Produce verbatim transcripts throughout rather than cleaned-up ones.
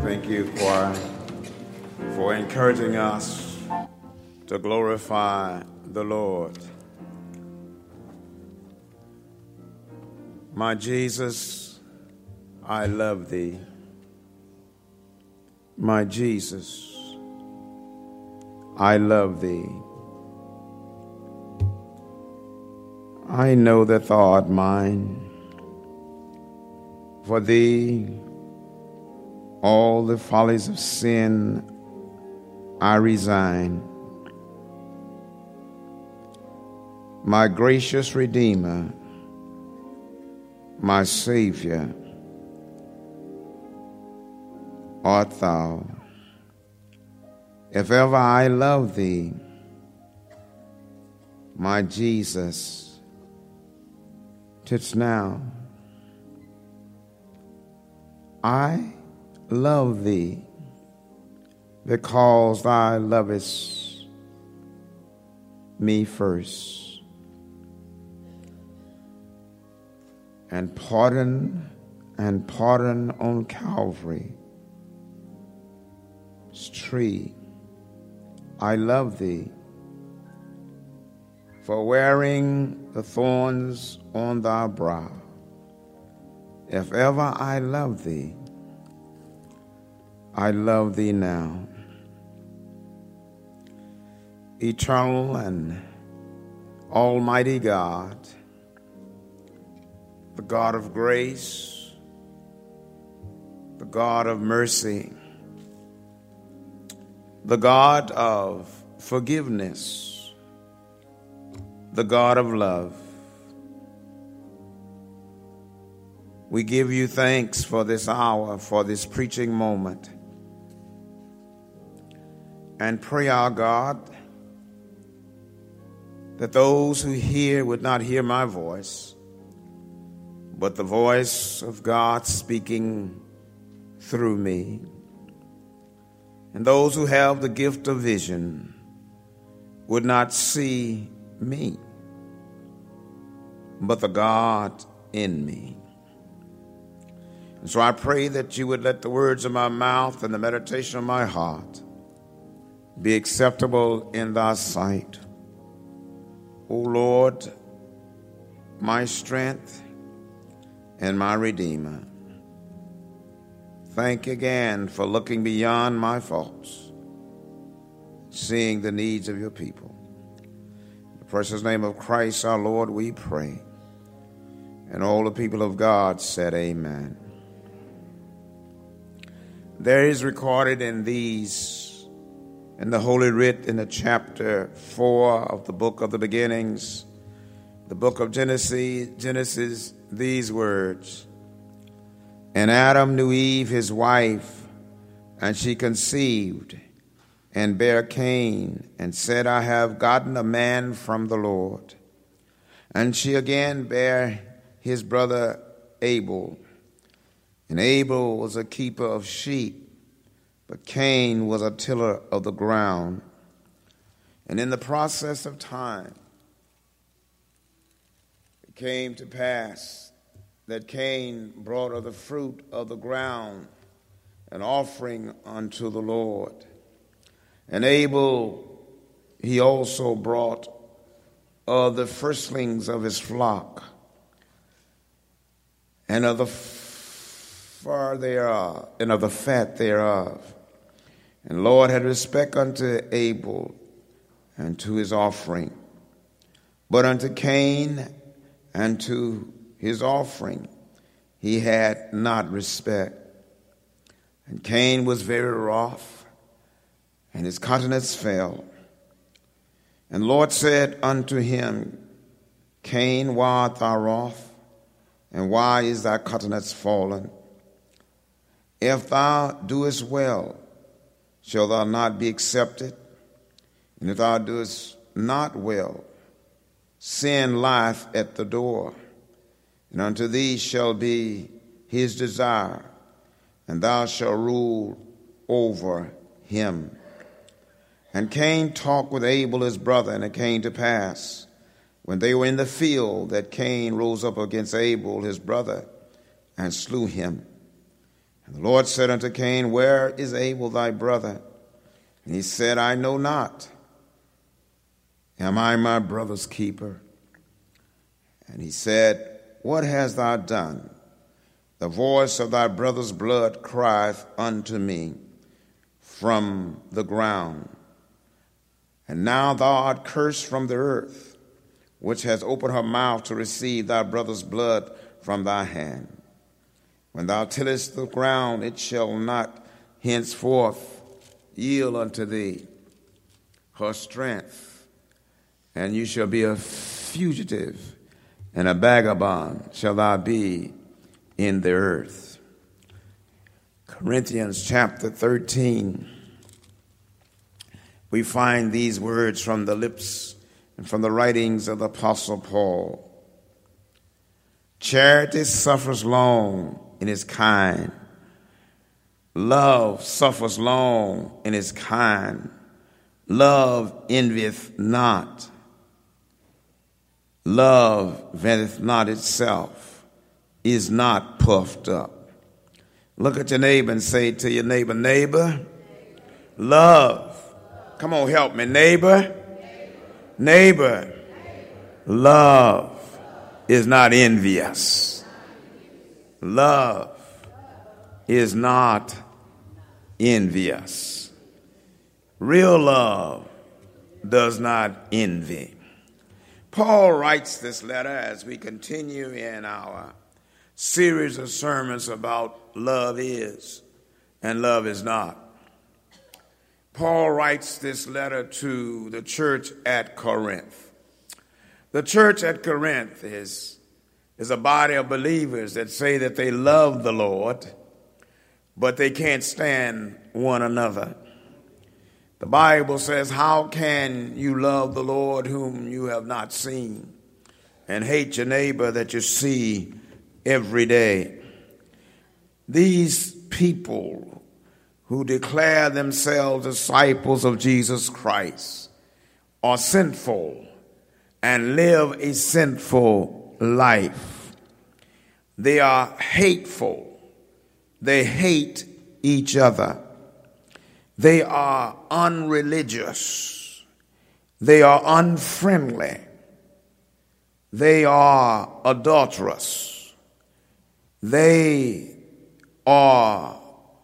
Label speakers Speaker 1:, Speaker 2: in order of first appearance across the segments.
Speaker 1: Thank you, choir, for encouraging us to glorify the Lord. My Jesus, I love thee. My Jesus, I love thee. I know that thou art mine. For thee, all the follies of sin I resign. My gracious Redeemer, my Savior, art thou. If ever I love thee, my Jesus, 'tis now. I love thee because thou lovest me first. And pardon and pardon on Calvary's tree. I love thee for wearing the thorns on thy brow. If ever I love thee, I love thee now. Eternal and almighty God, the God of grace, the God of mercy, the God of forgiveness, the God of love. We give you thanks for this hour, for this preaching moment, and pray, our God, that those who hear would not hear my voice, but the voice of God speaking through me. And those who have the gift of vision would not see me, but the God in me. And so I pray that you would let the words of my mouth and the meditation of my heart be acceptable in thy sight. O Lord, my strength and my Redeemer. Thank you again for looking beyond my faults, seeing the needs of your people. In the precious name of Christ our Lord we pray. And all the people of God said amen. There is recorded in these, in the Holy Writ, in the chapter four of the book of the beginnings, the book of Genesis, Genesis, these words: And Adam knew Eve his wife, and she conceived, and bare Cain, and said, I have gotten a man from the Lord. And she again bare his brother Abel. And Abel was a keeper of sheep, but Cain was a tiller of the ground. And in the process of time, it came to pass that Cain brought of the fruit of the ground an offering unto the Lord. And Abel, he also brought of the firstlings of his flock, and of the far thereof, and of the fat thereof. And Lord had respect unto Abel and to his offering. But unto Cain and to his offering he had not respect. And Cain was very wroth, and his countenance fell. And Lord said unto him, Cain, why art thou wroth? And why is thy countenance fallen? If thou doest well, shall thou not be accepted? And if thou doest not well, sin lieth at the door, and unto thee shall be his desire, and thou shalt rule over him. And Cain talked with Abel his brother, and it came to pass, when they were in the field, that Cain rose up against Abel his brother, and slew him. And the Lord said unto Cain, Where is Abel thy brother? And he said, I know not. Am I my brother's keeper? And he said, What hast thou done? The voice of thy brother's blood crieth unto me from the ground. And now thou art cursed from the earth, which has opened her mouth to receive thy brother's blood from thy hand. When thou tillest the ground, it shall not henceforth yield unto thee her strength, and you shall be a fugitive, and a vagabond shall thou be in the earth. Corinthians chapter thirteen, we find these words from the lips and from the writings of the Apostle Paul. Charity suffers long and is kind. Love suffers long and is kind. Love envieth not. Love vaunteth not itself, is not puffed up. Look at your neighbor and say to your neighbor, neighbor, love. Come on, help me. Neighbor, neighbor, love is not envious. Love is not envious. Real love does not envy. Paul writes this letter as we continue in our series of sermons about love is and love is not. Paul writes this letter to the church at Corinth. The church at Corinth is, is a body of believers that say that they love the Lord, but they can't stand one another. The Bible says, how can you love the Lord whom you have not seen and hate your neighbor that you see every day? These people who declare themselves disciples of Jesus Christ are sinful and live a sinful life. They are hateful. They hate each other. They are unreligious. They are unfriendly. They are adulterous. They are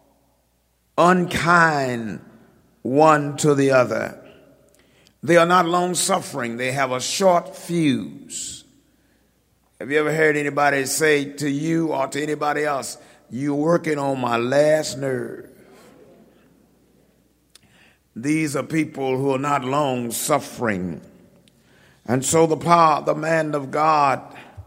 Speaker 1: unkind one to the other. They are not long-suffering. They have a short fuse. Have you ever heard anybody say to you or to anybody else, you're working on my last nerve? These are people who are not long-suffering. And so the power, the man of God,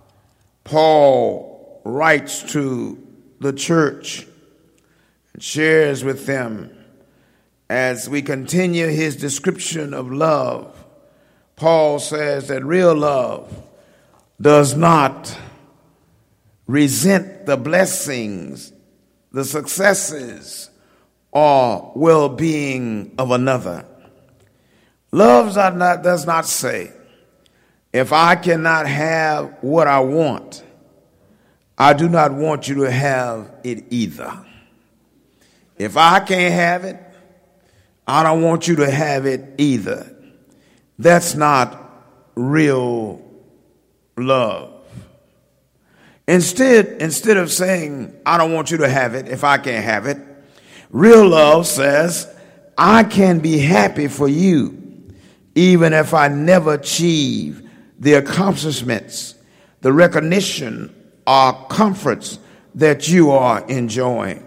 Speaker 1: Paul, writes to the church and shares with them as we continue his description of love. Paul says that real love does not resent the blessings, the successes, or well-being of another. Love does not, does not say, if I cannot have what I want, I do not want you to have it either. If I can't have it, I don't want you to have it either. That's not real love. Instead, instead of saying, I don't want you to have it if I can't have it, real love says, I can be happy for you, even if I never achieve the accomplishments, the recognition, or comforts that you are enjoying.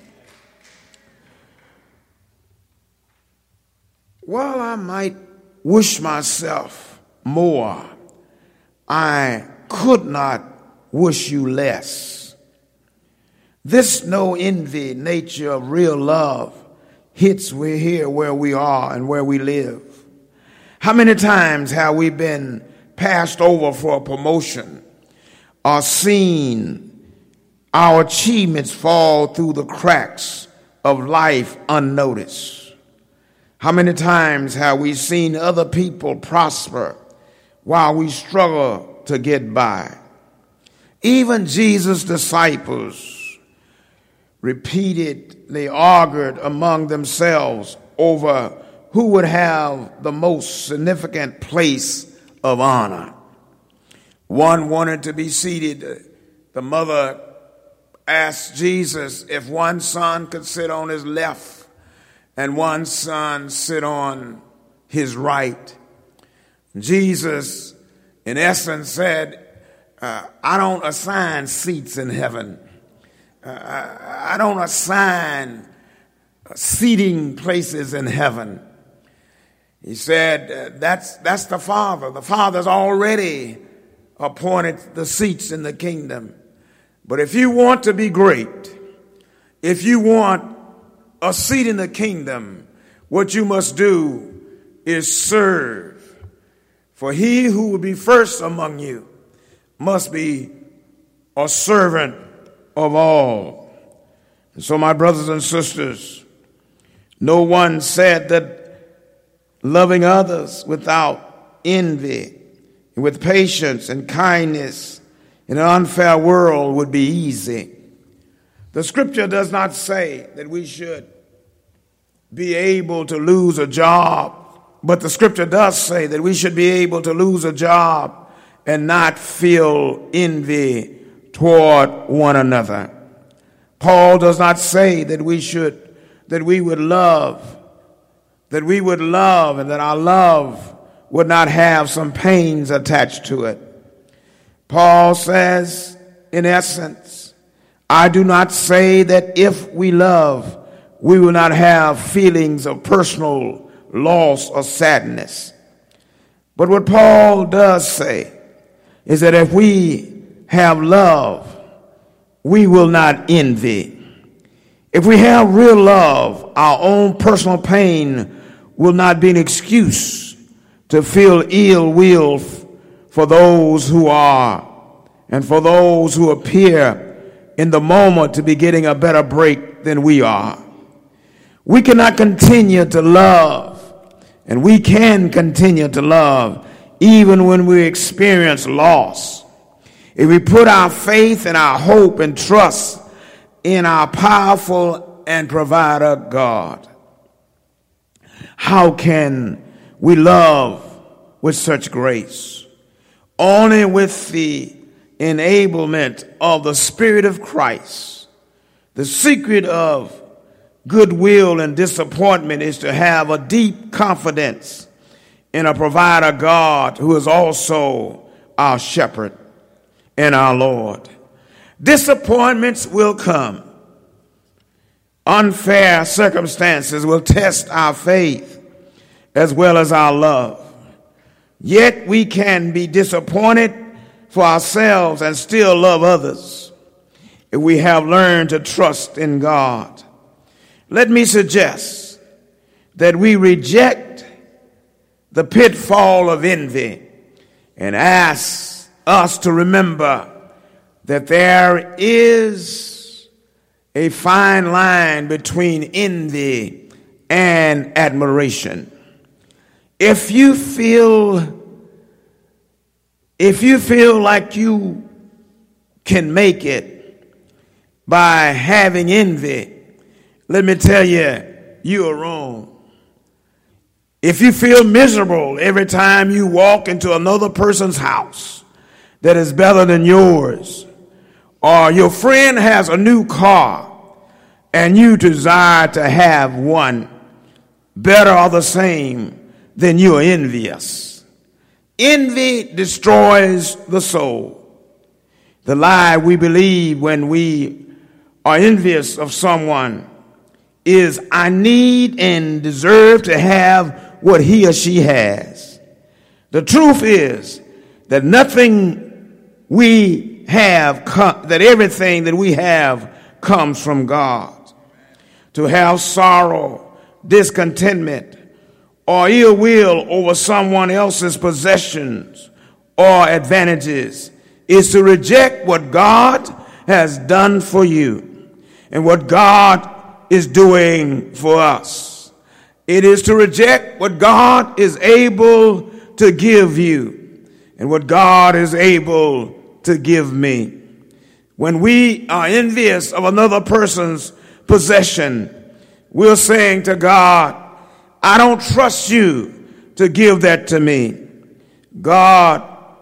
Speaker 1: While I might wish myself more, I could not wish you less. This no envy nature of real love hits we here where we are and where we live. How many times have we been passed over for a promotion or seen our achievements fall through the cracks of life unnoticed? How many times have we seen other people prosper while we struggle to get by? Even Jesus' disciples repeatedly argued among themselves over who would have the most significant place of honor. One wanted to be seated. The mother asked Jesus if one son could sit on his left and one son sit on his right. Jesus, in essence, said, uh, I don't assign seats in heaven. Uh, I, I don't assign seating places in heaven. He said, uh, that's, that's the Father. The Father's already appointed the seats in the kingdom. But if you want to be great, if you want a seat in the kingdom, what you must do is serve. For he who will be first among you must be a servant of all. And so, my brothers and sisters, no one said that loving others without envy, and with patience and kindness in an unfair world would be easy. The scripture does not say that we should be able to lose a job, but the scripture does say that we should be able to lose a job and not feel envy toward one another. Paul does not say that we should, that we would love, that we would love and that our love would not have some pains attached to it. Paul says, in essence, I do not say that if we love, we will not have feelings of personal loss or sadness. But what Paul does say is that if we have love, we will not envy. If we have real love, our own personal pain will not be an excuse to feel ill will for those who are and for those who appear in the moment to be getting a better break than we are. We cannot continue to love, and we can continue to love even when we experience loss. If we put our faith and our hope and trust in our powerful and provider God, how can we love with such grace? Only with the enablement of the Spirit of Christ. The secret of goodwill and disappointment is to have a deep confidence in a provider God who is also our shepherd and our Lord. Disappointments will come. Unfair circumstances will test our faith as well as our love. Yet we can be disappointed for ourselves and still love others if we have learned to trust in God. Let me suggest that we reject the pitfall of envy and ask us to remember that there is a fine line between envy and admiration. If you feel, if you feel like you can make it by having envy, let me tell you, you are wrong. If you feel miserable every time you walk into another person's house that is better than yours, or your friend has a new car and you desire to have one better or the same, then you are envious. Envy destroys the soul. The lie we believe when we are envious of someone is, I need and deserve to have what he or she has. The truth is that nothing we have, that everything that we have comes from God. To have sorrow, discontentment, or ill will over someone else's possessions or advantages is to reject what God has done for you and what God is doing for us. It is to reject what God is able to give you and what God is able to give me. When we are envious of another person's possession, we're saying to God, I don't trust you to give that to me. God,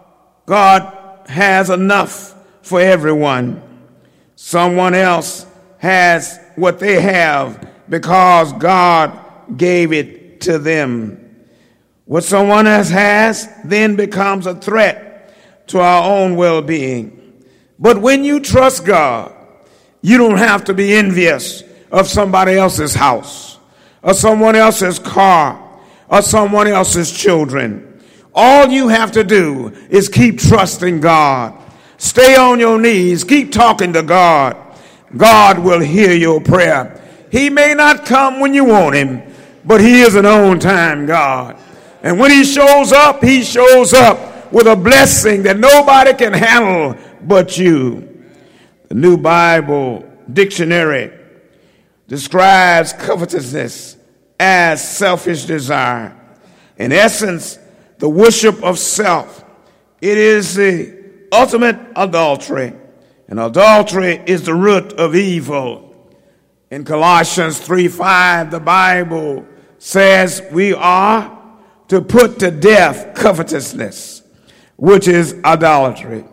Speaker 1: God has enough for everyone. Someone else has what they have because God gave it to them. What someone else has then becomes a threat to our own well-being. But when you trust God, you don't have to be envious of somebody else's house, or someone else's car, or someone else's children. All you have to do is keep trusting God. Stay on your knees. Keep talking to God. God will hear your prayer. He may not come when you want him, but he is an on-time God. And when he shows up, he shows up with a blessing that nobody can handle but you. The New Bible Dictionary describes covetousness as selfish desire. In essence, the worship of self. It is the ultimate adultery. And adultery is the root of evil. In Colossians three five, the Bible says we are to put to death covetousness, which is idolatry,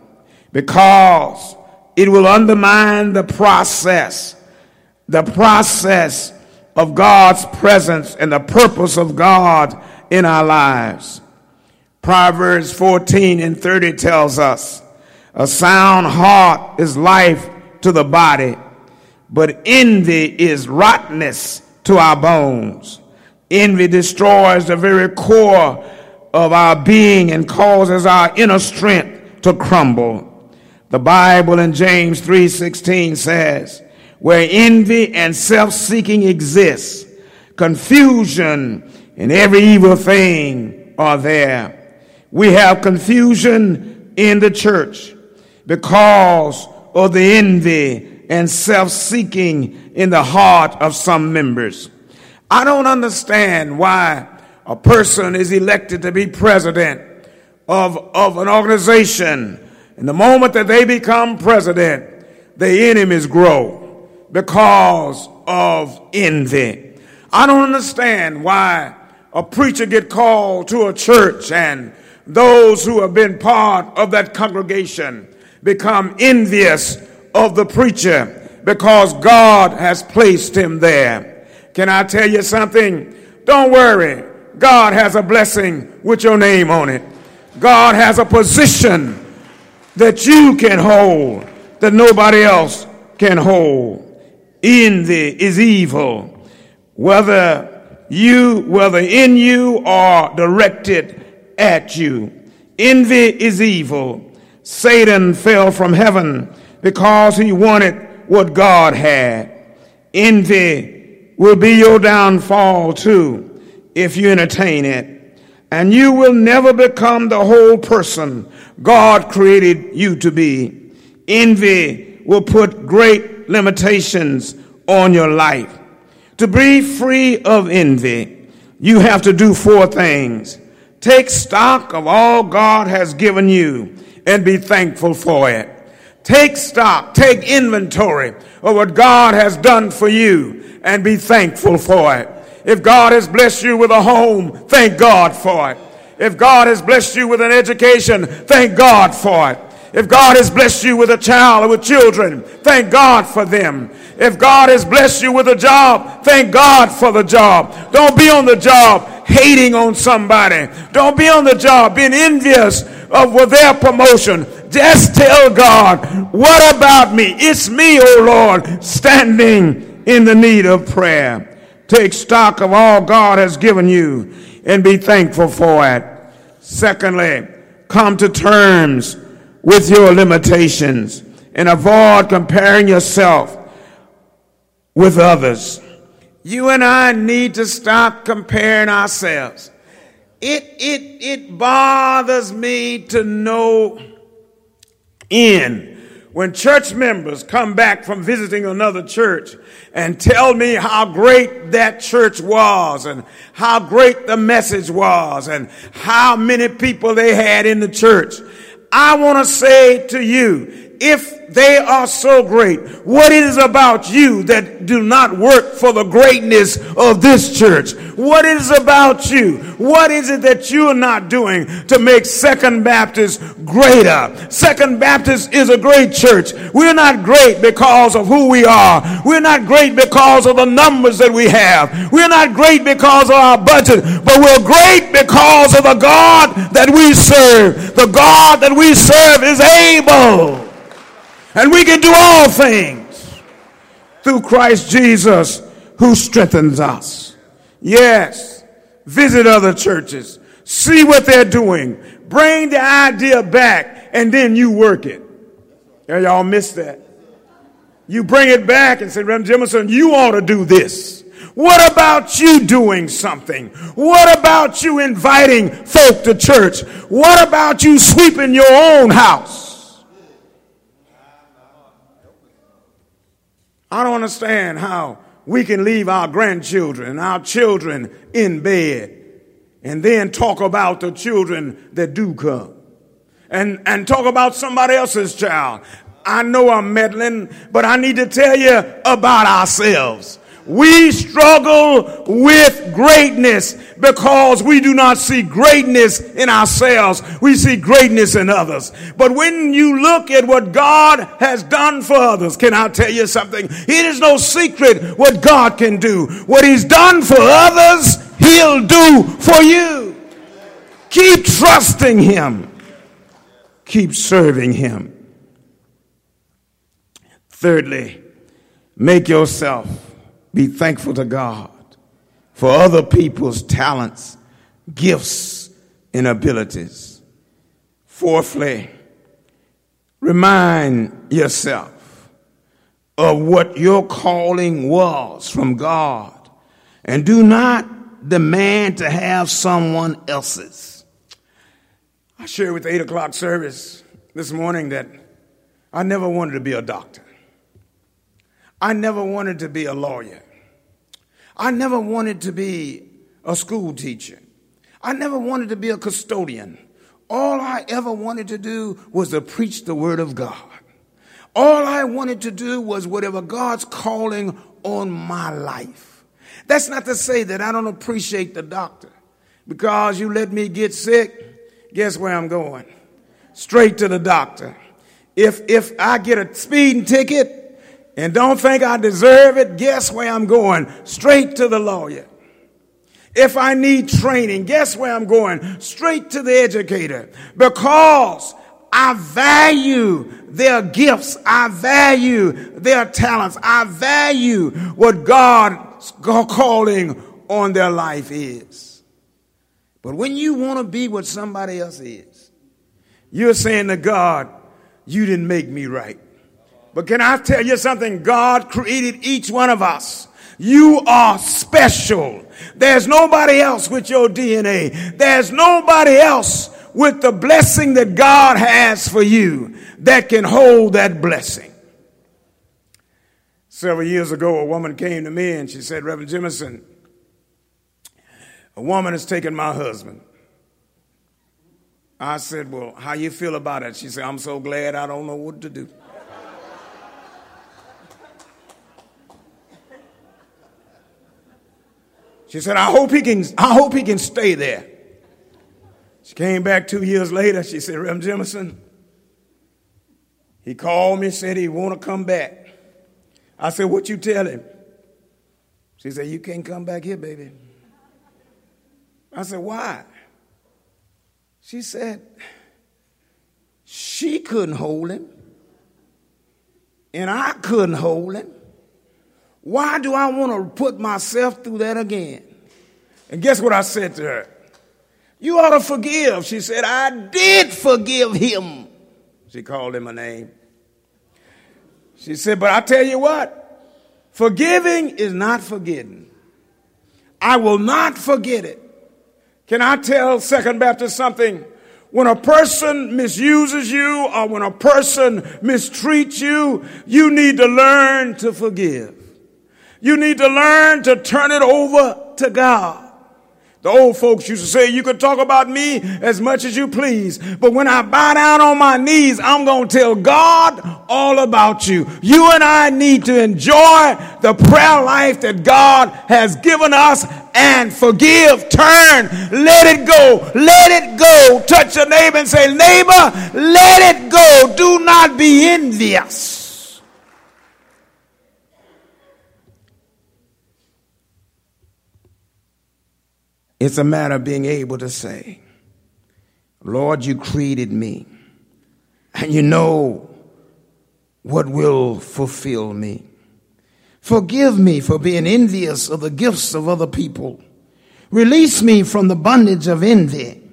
Speaker 1: because it will undermine the process, the process of God's presence and the purpose of God in our lives. Proverbs fourteen and thirty tells us, a sound heart is life to the body, but envy is rottenness to our bones. Envy destroys the very core of our being and causes our inner strength to crumble. The Bible in James three sixteen says, where envy and self-seeking exists, confusion and every evil thing are there. We have confusion in the church because of the envy and self-seeking in the heart of some members. I don't understand why a person is elected to be president of, of an organization. And the moment that they become president, the enemies grow because of envy. I don't understand why a preacher get called to a church and those who have been part of that congregation become envious of the preacher because God has placed him there. Can I tell you something? Don't worry. God has a blessing with your name on it. God has a position that you can hold that nobody else can hold. Envy is evil, whether you, whether in you or directed at you. Envy is evil. Satan fell from heaven because he wanted what God had. Envy will be your downfall too if you entertain it. And you will never become the whole person God created you to be. Envy will put great limitations on your life. To be free of envy, you have to do four things. Take stock of all God has given you and be thankful for it. Take stock, take inventory of what God has done for you and be thankful for it. If God has blessed you with a home, thank God for it. If God has blessed you with an education, thank God for it. If God has blessed you with a child or with children, thank God for them. If God has blessed you with a job, thank God for the job. Don't be on the job hating on somebody. Don't be on the job being envious of their promotion. Just tell God, what about me? It's me, oh Lord, standing in the need of prayer. Take stock of all God has given you and be thankful for it. Secondly, come to terms with your limitations and avoid comparing yourself with others. You and I need to stop comparing ourselves. It, it, it bothers me to no end when church members come back from visiting another church and tell me how great that church was and how great the message was and how many people they had in the church. I want to say to you, if they are so great, what is it about you that do not work for the greatness of this church? What is it about you? What is it that you're not doing to make Second Baptist greater? Second Baptist is a great church. We're not great because of who we are. We're not great because of the numbers that we have. We're not great because of our budget, but we're great because of the God that we serve. The God that we serve is able. And we can do all things through Christ Jesus who strengthens us. Yes, visit other churches. See what they're doing. Bring the idea back and then you work it. Yeah, y'all missed that. You bring it back and say, Reverend Jemison, you ought to do this. What about you doing something? What about you inviting folk to church? What about you sweeping your own house? I don't understand how we can leave our grandchildren and our children in bed and then talk about the children that do come and, and talk about somebody else's child. I know I'm meddling, but I need to tell you about ourselves. We struggle with greatness because we do not see greatness in ourselves. We see greatness in others. But when you look at what God has done for others, can I tell you something? It is no secret what God can do. What he's done for others, he'll do for you. Keep trusting him. Keep serving him. Thirdly, make yourself be thankful to God for other people's talents, gifts, and abilities. Fourthly, remind yourself of what your calling was from God and do not demand to have someone else's. I shared with the eight o'clock service this morning that I never wanted to be a doctor. I never wanted to be a lawyer. I never wanted to be a school teacher. I never wanted to be a custodian. All I ever wanted to do was to preach the word of God. All I wanted to do was whatever God's calling on my life. That's not to say that I don't appreciate the doctor. Because you let me get sick, guess where I'm going? Straight to the doctor. If, if I get a speeding ticket, and don't think I deserve it, guess where I'm going? Straight to the lawyer. If I need training, guess where I'm going? Straight to the educator. Because I value their gifts. I value their talents. I value what God's calling on their life is. But when you want to be what somebody else is, you're saying to God, you didn't make me right. But can I tell you something? God created each one of us. You are special. There's nobody else with your D N A. There's nobody else with the blessing that God has for you that can hold that blessing. Several years ago, a woman came to me and she said, Reverend Jemison, a woman has taken my husband. I said, well, how you feel about it? She said, I'm so glad I don't know what to do. She said, I hope he can, I hope he can stay there. She came back two years later. She said, Reverend Jemison, he called me, said he want to come back. I said, what you tell him? She said, you can't come back here, baby. I said, why? She said, she couldn't hold him, and I couldn't hold him. Why do I want to put myself through that again? And guess what I said to her? You ought to forgive. She said, I did forgive him. She called him a name. She said, but I tell you what, forgiving is not forgetting. I will not forget it. Can I tell Second Baptist something? When a person misuses you or when a person mistreats you, you need to learn to forgive. You need to learn to turn it over to God. The old folks used to say, you could talk about me as much as you please, but when I bow down on my knees, I'm going to tell God all about you. You and I need to enjoy the prayer life that God has given us and forgive, turn, let it go, let it go. Touch your neighbor and say, neighbor, let it go. Do not be envious. It's a matter of being able to say, Lord, you created me, and you know what will fulfill me. Forgive me for being envious of the gifts of other people. Release me from the bondage of envy.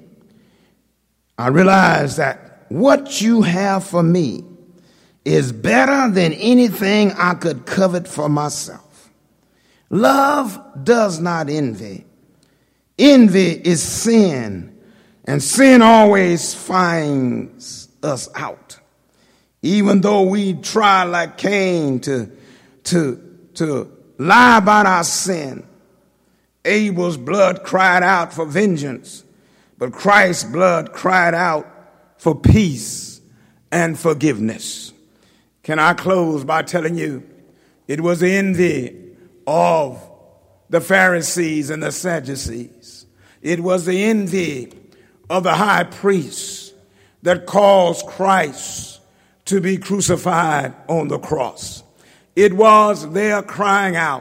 Speaker 1: I realize that what you have for me is better than anything I could covet for myself. Love does not envy. Envy is sin, and sin always finds us out. Even though we try like Cain to, to, to lie about our sin, Abel's blood cried out for vengeance, but Christ's blood cried out for peace and forgiveness. Can I close by telling you it was the envy of the Pharisees and the Sadducees. It was the envy of the high priests that caused Christ to be crucified on the cross. It was their crying out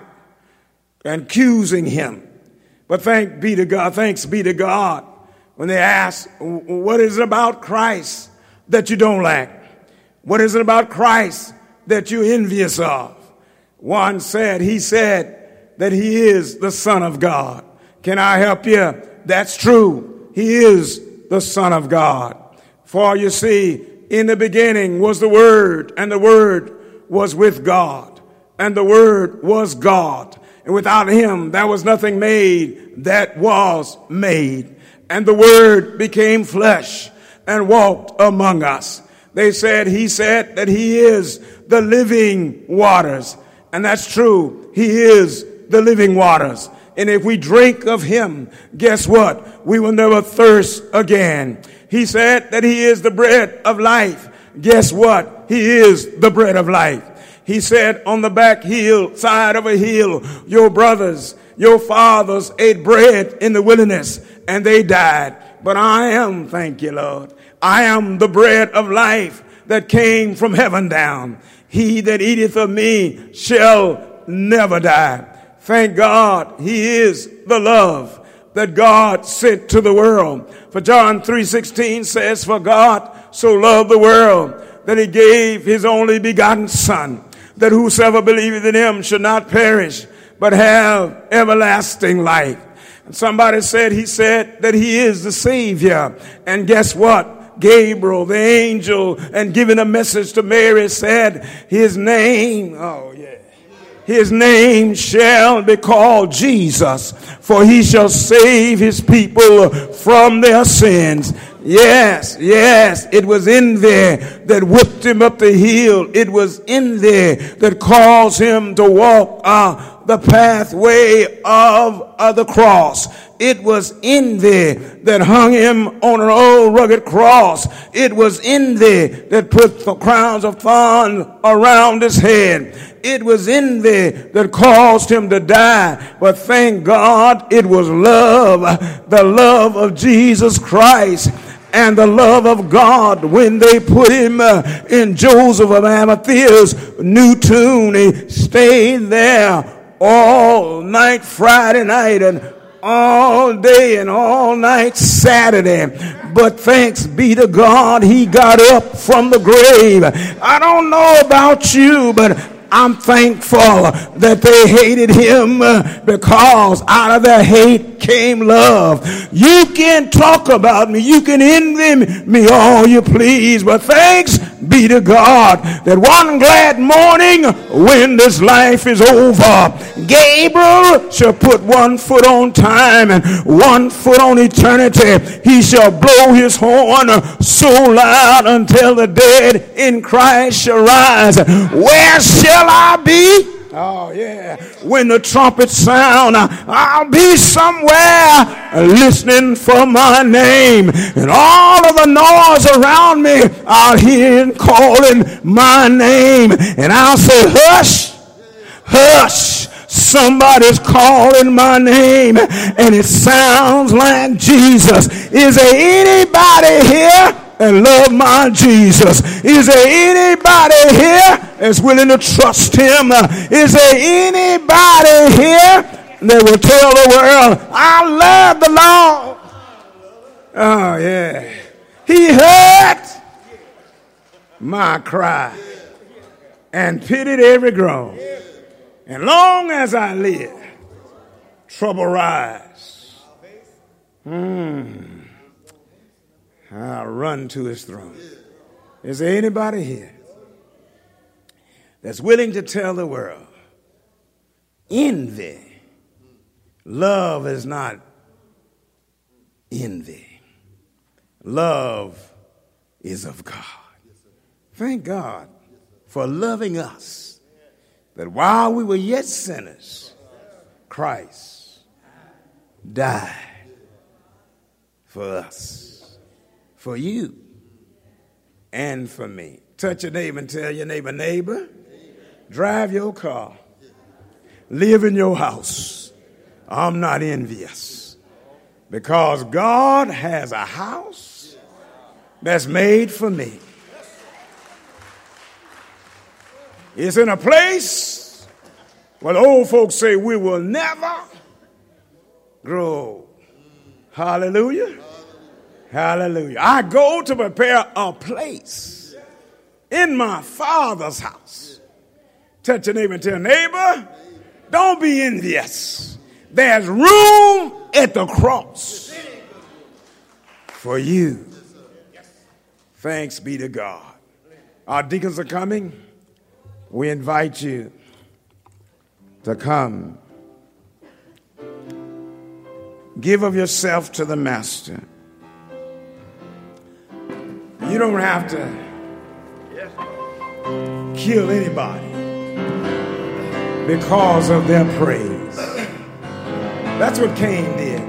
Speaker 1: and accusing him. But thank be to God, thanks be to God, when they asked, what is it about Christ that you don't like? What is it about Christ that you're envious of? One said, he said, that he is the Son of God. Can I help you? That's true. He is the Son of God. For you see, in the beginning was the Word, and the Word was with God, and the Word was God. And without him, there was nothing made that was made. And the Word became flesh and walked among us. They said, he said that he is the living waters. And that's true. He is the living waters. And if we drink of him, guess what? We will never thirst again. He said that he is the bread of life. Guess what? He is the bread of life. He said on the back hill, side of a hill, your brothers, your fathers ate bread in the wilderness and they died. But I am, thank you, Lord, I am the bread of life that came from heaven down. He that eateth of me shall never die. Thank God he is the love that God sent to the world. For John three sixteen says, for God so loved the world that he gave his only begotten Son, that whosoever believeth in him should not perish, but have everlasting life. And somebody said, he said that he is the Savior. And guess what? Gabriel, the angel, and giving a message to Mary said, his name, oh yeah. His name shall be called Jesus, for he shall save his people from their sins. Yes, yes, it was envy that whipped him up the hill. It was envy that caused him to walk uh, the pathway of uh, the cross. It was envy that hung him on an old rugged cross. It was envy that put the crowns of thorns around his head. It was envy that caused him to die. But thank God it was love, the love of Jesus Christ and the love of God. When they put him uh, in Joseph of Arimathea's new tomb, he stayed there all night Friday night and all day and all night Saturday. But thanks be to God, he got up from the grave. I don't know about you, but I'm thankful that they hated him because out of their hate came love. You can talk about me, you can envy me all you please, but thanks be to God that one glad morning when this life is over, Gabriel shall put one foot on time and one foot on eternity. He shall blow his horn so loud until the dead in Christ shall rise. Where shall I be? Oh, yeah. When the trumpet sound, I'll be somewhere listening for my name. And all of the noise around me, I'll hear him calling my name. And I'll say, hush, hush. Somebody's calling my name. And it sounds like Jesus. Is there anybody here and love my Jesus? Is there anybody here that's willing to trust him? Is there anybody here that will tell the world, I love the Lord? Oh, yeah. He heard my cry and pitied every groan. And long as I live, trouble rise. Hmm. I'll run to his throne. Is there anybody here that's willing to tell the world, envy, love is not envy. Love is of God. Thank God for loving us, that while we were yet sinners, Christ died for us. For you and for me. Touch your neighbor and tell your neighbor, neighbor, drive your car, live in your house. I'm not envious, because God has a house that's made for me. It's in a place where the old folks say we will never grow old. Hallelujah. Hallelujah. I go to prepare a place in my Father's house. Touch your neighbor and tell neighbor, don't be envious. There's room at the cross for you. Thanks be to God. Our deacons are coming. We invite you to come. Give of yourself to the Master. You don't have to kill anybody because of their praise. That's what Cain did.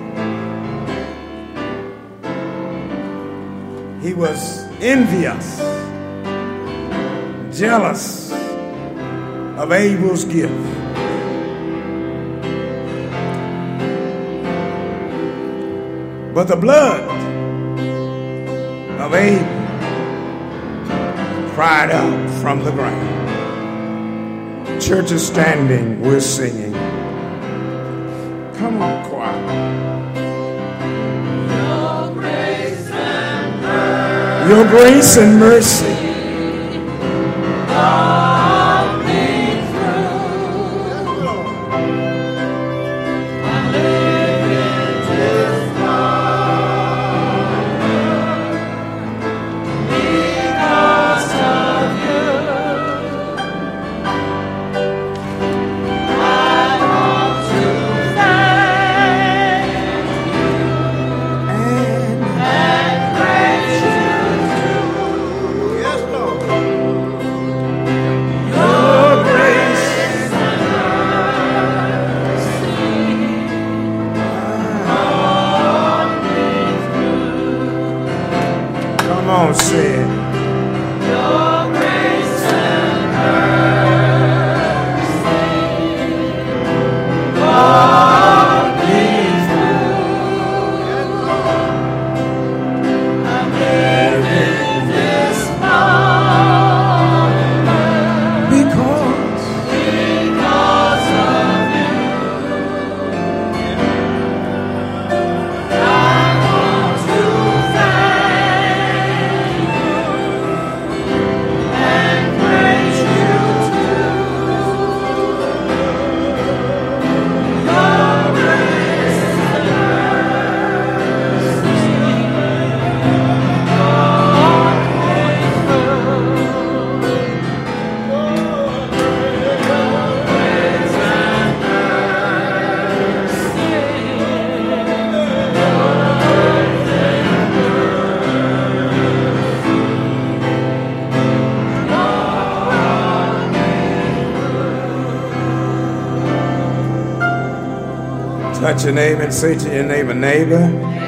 Speaker 1: He was envious, jealous of Abel's gift. But the blood of Abel cried out from the ground. Church is standing, we're singing. Come on, choir. Your grace and mercy. Your grace and mercy. Brought me through. I live in this moment because of you. I want to thank you and, and praise you too. Yes, Lord. Your grace and mercy brought me through. Come on, say it. Your grace and mercy brought me through. I live in this moment because, because of you. I want to thank you Touch your neighbor and say to your neighbor, neighbor,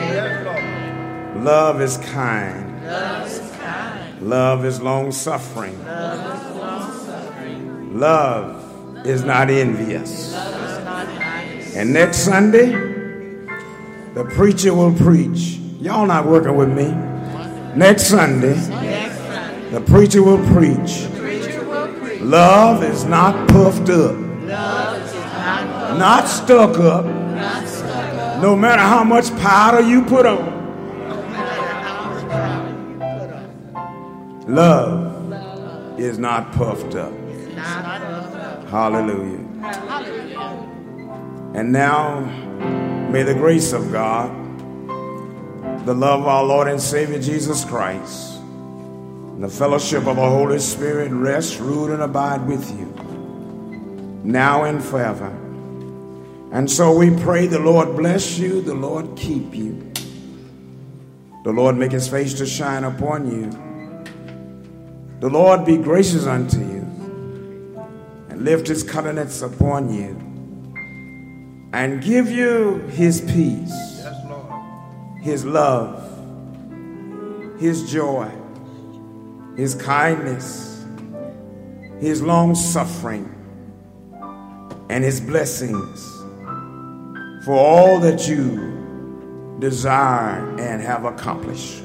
Speaker 1: love is kind.
Speaker 2: Love is kind.
Speaker 1: Love is long-suffering.
Speaker 2: Love is long-suffering.
Speaker 1: Love is not envious.
Speaker 2: Love is not envious.
Speaker 1: And next Sunday, the preacher will preach. Y'all not working with me. Next Sunday,
Speaker 2: Next Sunday,
Speaker 1: the preacher will preach.
Speaker 2: the preacher will preach.
Speaker 1: Love is not puffed up,
Speaker 2: Love is not puffed,
Speaker 1: not stuck up,
Speaker 2: not stuck up.
Speaker 1: no matter how much powder you put on.
Speaker 2: No matter how much power you put on.
Speaker 1: Love is not puffed up.
Speaker 2: It's not puffed up.
Speaker 1: Hallelujah.
Speaker 2: Hallelujah.
Speaker 1: And now, may the grace of God, the love of our Lord and Savior Jesus Christ, and the fellowship of the Holy Spirit rest, rule, and abide with you, now and forever. And so we pray the Lord bless you, the Lord keep you, the Lord make his face to shine upon you, the Lord be gracious unto you, and lift his countenance upon you, and give you his peace,
Speaker 3: Yes, Lord.
Speaker 1: his love, his joy, his kindness, his long suffering, and his blessings for all that you desire and have accomplished.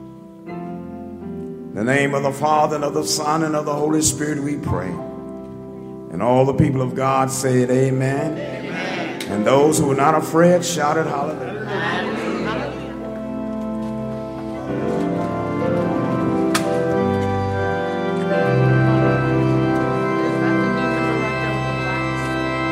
Speaker 1: In the name of the Father, and of the Son, and of the Holy Spirit we pray. And all the people of God said amen.
Speaker 2: Amen.
Speaker 1: And those who are not afraid shouted hallelujah.